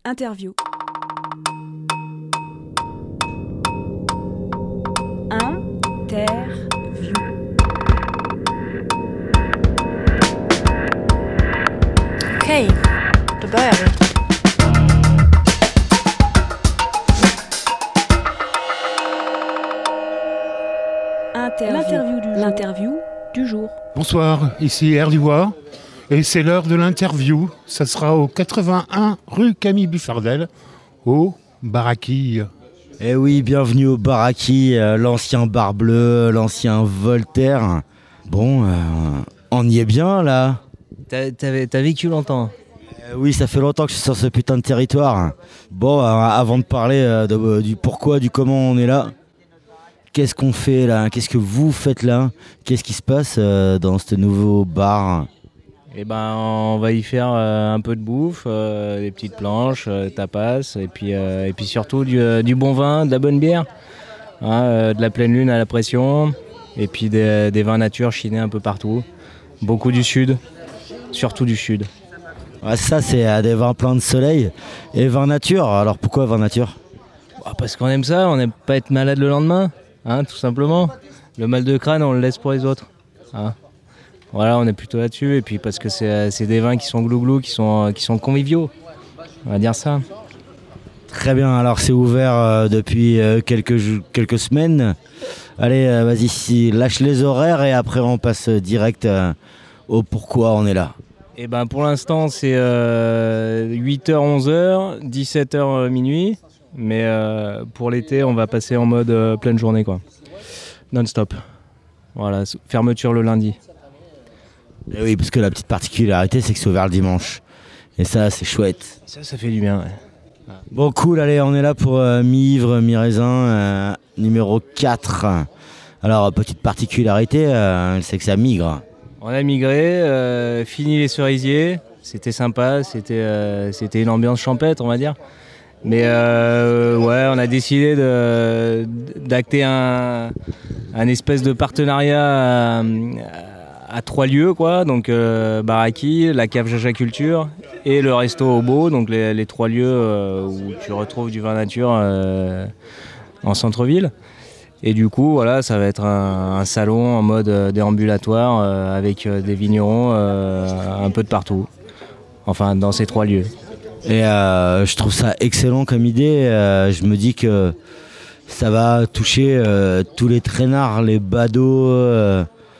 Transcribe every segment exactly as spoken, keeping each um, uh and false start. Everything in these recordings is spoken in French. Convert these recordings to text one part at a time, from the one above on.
Interview. Interview. Okej, då börjar vi. Interview. L'interview du jour. L'interview du jour. Bonsoir, ici Erdivois et c'est l'heure de l'interview. Ça sera au quatre-vingt-un rue Camille Buffardel, au Baraki. Eh oui, bienvenue au Baraki, euh, l'ancien bar bleu, l'ancien Voltaire. Bon, euh, on y est bien là. T'as, t'as, t'as vécu longtemps. Euh, oui, ça fait longtemps que je suis sur ce putain de territoire. Bon, euh, avant de parler euh, de, euh, du pourquoi, du comment on est là, qu'est-ce qu'on fait là? Qu'est-ce que vous faites là? Qu'est-ce qui se passe euh, dans ce nouveau bar? Eh ben, on va y faire euh, un peu de bouffe, euh, des petites planches, euh, tapas, et puis, euh, et puis surtout du, euh, du bon vin, de la bonne bière, hein, euh, de la pleine lune à la pression, et puis des, des vins nature chinés un peu partout. Beaucoup du sud, surtout du sud. Ouais, ça, c'est euh, des vins pleins de soleil et vins nature. Alors pourquoi vins nature? Bah, parce qu'on aime ça, on n'aime pas être malade le lendemain, hein, tout simplement. Le mal de crâne, on le laisse pour les autres. Hein. Voilà, on est plutôt là-dessus, et puis parce que c'est, c'est des vins qui sont glouglou, qui sont, qui sont conviviaux, on va dire ça. Très bien, alors c'est ouvert euh, depuis euh, quelques, quelques semaines. Allez, euh, vas-y, si, lâche les horaires et après on passe direct euh, au pourquoi on est là. Et ben pour l'instant c'est euh, huit heures onze heures, dix-sept heures minuit, mais euh, pour l'été on va passer en mode euh, pleine journée quoi, non-stop. Voilà, fermeture le lundi. Et oui, parce que la petite particularité, c'est que c'est ouvert le dimanche. Et ça, c'est chouette. Ça, ça fait du bien, ouais. Bon, cool, allez, on est là pour euh, mi-ivre, mi-raisin, euh, numéro quatre. Alors, petite particularité, euh, c'est que ça migre. On a migré, euh, fini les cerisiers, c'était sympa, c'était, euh, c'était une ambiance champêtre, on va dire. Mais euh, ouais, on a décidé de, d'acter un, un espèce de partenariat à, à trois lieux, quoi. Donc euh, Baraki, la cave Jaja Culture et le resto Obo, donc les, les trois lieux euh, où tu retrouves du vin nature euh, en centre-ville. Et du coup, voilà, ça va être un, un salon en mode déambulatoire euh, avec euh, des vignerons euh, un peu de partout. Enfin, dans ces trois lieux. Et euh, je trouve ça excellent comme idée. Euh, je me dis que ça va toucher euh, tous les traînards, les badauds, euh,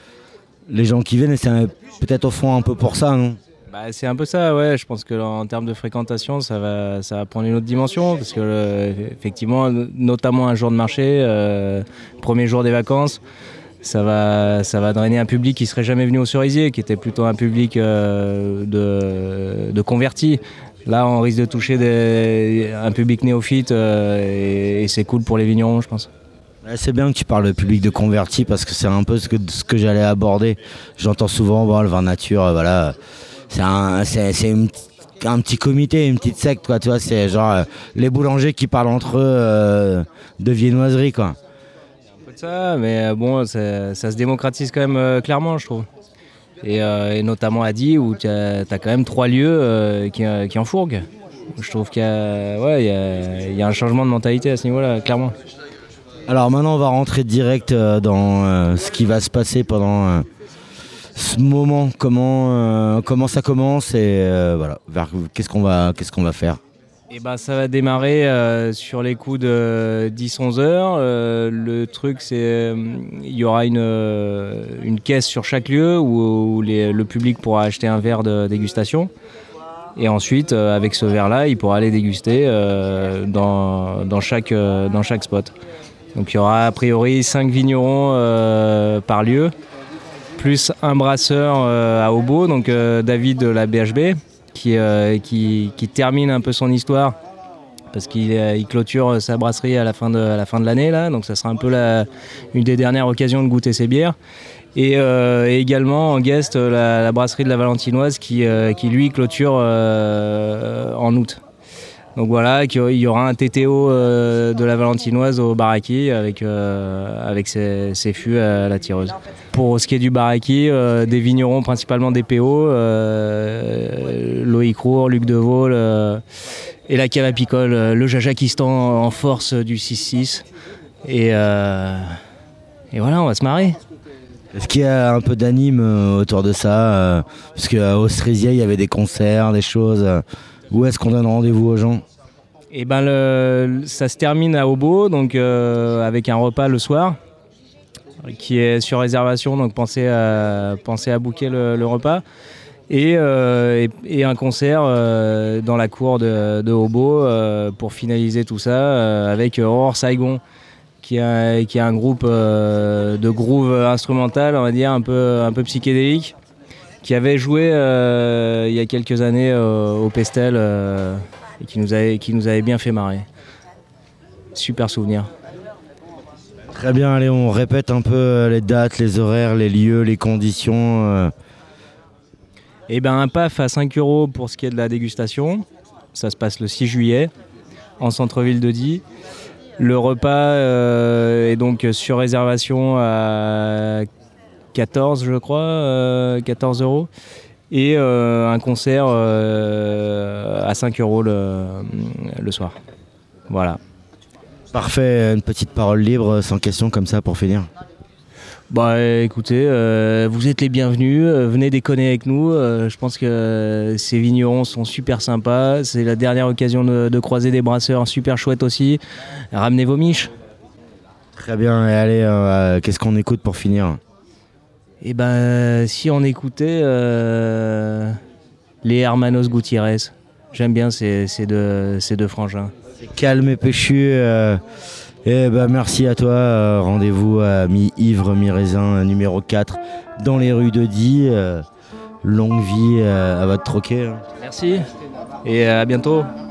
les gens qui viennent. Et c'est un, peut-être au fond un peu pour ça, non? Bah, c'est un peu ça, ouais. Je pense qu'en termes de fréquentation, ça va, ça va prendre une autre dimension. Parce que, euh, effectivement, notamment un jour de marché, euh, premier jour des vacances, ça va, ça va drainer un public qui serait jamais venu au cerisier, qui était plutôt un public euh, de, de convertis. Là, on risque de toucher des, un public néophyte euh, et, et c'est cool pour les vignerons, je pense. C'est bien que tu parles de public de convertis parce que c'est un peu ce que, ce que j'allais aborder. J'entends souvent bon, le vin nature, euh, voilà, c'est, un, c'est, c'est une, un petit comité, une petite secte, quoi, tu vois, c'est genre euh, les boulangers qui parlent entre eux euh, de viennoiserie, quoi. Un peu de ça, mais bon, ça, ça se démocratise quand même euh, clairement, je trouve. Et, euh, et notamment à Die où tu as quand même trois lieux euh, qui, euh, qui en fourguent. Je trouve qu'il y a, ouais, il y a, il y a un changement de mentalité à ce niveau-là, clairement. Alors maintenant on va rentrer direct euh, dans euh, ce qui va se passer pendant euh, ce moment, comment, euh, comment ça commence et euh, voilà, vers, qu'est-ce qu'on va, qu'est-ce qu'on va faire. Et ben, ça va démarrer euh, sur les coups de dix onze heures. Euh, le truc, c'est euh, il y aura une, euh, une caisse sur chaque lieu où, où les, le public pourra acheter un verre de dégustation. Et ensuite, euh, avec ce verre-là, il pourra aller déguster euh, dans, dans, chaque, euh, dans chaque spot. Donc il y aura a priori cinq vignerons euh, par lieu, plus un brasseur euh, à Obo, donc euh, David de la B H B. Qui, euh, qui, qui termine un peu son histoire parce qu'il euh, il clôture sa brasserie à la fin de, à la fin de l'année là, donc ça sera un peu la, une des dernières occasions de goûter ses bières et, euh, et également en guest la, la brasserie de la Valentinoise qui, euh, qui lui clôture euh, en août. Donc voilà, il y aura un T T O euh, de la Valentinoise au Baraki avec, euh, avec ses, ses fûts à la tireuse. Pour ce qui est du Baraki, euh, des vignerons, principalement des P O, euh, Loïc Roure, Luc Devaul, euh, et la cave à picole, le Jajakistan en force du six six. Et, euh, et voilà, on va se marrer. Est-ce qu'il y a un peu d'anime euh, autour de ça euh, Parce qu'à Ostrésia, il y avait des concerts, des choses. Euh, où est-ce qu'on donne rendez-vous aux gens? Et ben le, ça se termine à Obo, donc euh, avec un repas le soir qui est sur réservation, donc pensez à, pensez à booker le, le repas. Et, euh, et, et un concert euh, dans la cour de, de Obo euh, pour finaliser tout ça euh, avec Aurore Saigon, qui est, qui est un groupe euh, de groove instrumental, on va dire, un peu, un peu psychédélique, qui avait joué euh, il y a quelques années euh, au Pestel euh, et qui nous, avait, qui nous avait bien fait marrer. Super souvenir. Très bien, allez, on répète un peu les dates, les horaires, les lieux, les conditions. Euh. Eh ben, un P A F à cinq euros pour ce qui est de la dégustation. Ça se passe le six juillet en centre-ville de Die. Le repas euh, est donc sur réservation à quatorze, je crois, euh, quatorze euros. Et euh, un concert euh, à cinq euros le, le soir. Voilà. Parfait, une petite parole libre, sans question comme ça pour finir. Bah écoutez, euh, vous êtes les bienvenus, euh, venez déconner avec nous. Euh, je pense que euh, ces vignerons sont super sympas. C'est la dernière occasion de, de croiser des brasseurs super chouettes aussi. Ramenez vos miches. Très bien, et allez, euh, qu'est-ce qu'on écoute pour finir? Et ben euh, si on écoutait euh, les Hermanos Gutiérrez. J'aime bien ces, ces, deux, ces deux frangins. C'est calme et péchu. Euh... Eh ben merci à toi, euh, rendez-vous à mi-ivre, mi-raisin, numéro quatre, dans les rues de Die. Euh, longue vie euh, à votre troquet. Hein. Merci et à bientôt.